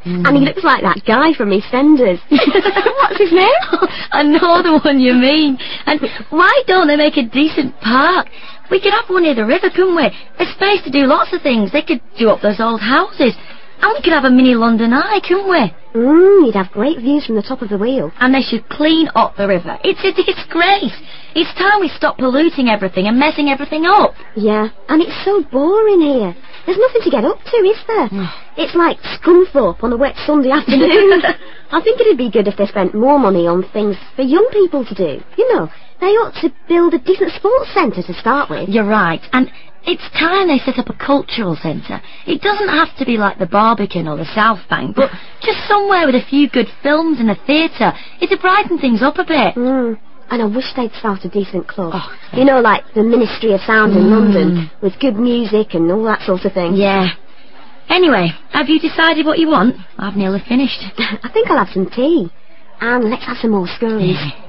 And he looks like that guy from EastEnders. What's his name? I know the one you mean. And why don't they make a decent park? We could have one near the river, couldn't we? There's space to do lots of things. They could do up those old houses. And we could have a mini London Eye, couldn't we? You'd have great views from the top of the wheel. And they should clean up the river. It's a disgrace. It's time we stop polluting everything and messing everything up. Yeah, and it's so boring here. There's nothing to get up to, is there? It's like Scunthorpe on a wet Sunday afternoon. I think it'd be good if they spent more money on things for young people to do. You know, they ought to build a decent sports centre to start with. You're right. And it's time they set up a cultural centre. It doesn't have to be like the Barbican or the South Bank, but just somewhere with a few good films and a theatre. It'd brighten things up a bit. And I wish they'd start a decent club. You know, like the Ministry of Sound in London, with good music and all that sort of thing. Yeah. Anyway, have you decided what you want? I've nearly finished. I think I'll have some tea. And let's have some more scones.